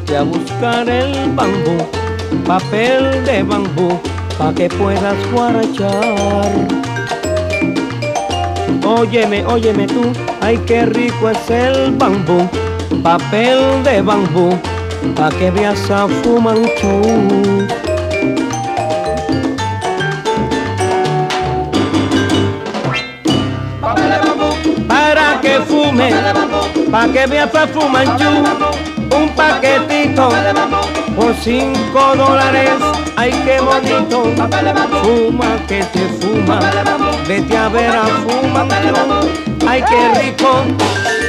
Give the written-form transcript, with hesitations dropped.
vete a buscar el bambú, papel de bambú, pa' que puedas guarachar. Óyeme, óyeme tú, ay qué rico es el bambú, papel de bambú, pa' que veas a Fumanchu. Para que fume, pa' que veas a Fumanchu, un paquetito por $5, ay qué bonito, fuma que te fuma, vete a ver a Fumanchu, ay qué rico.